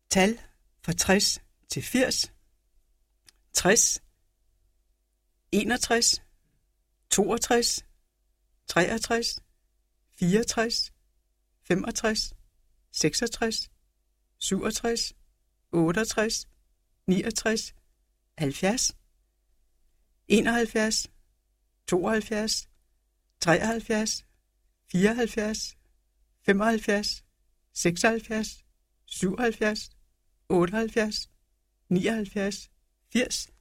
Tal fra 60 til 80. 60, 61, 62, 63, 64, 65, 66, 67, 68, 69, 70, 71, 72, 73, 74, 75, 76, 77, 78, 79, 80,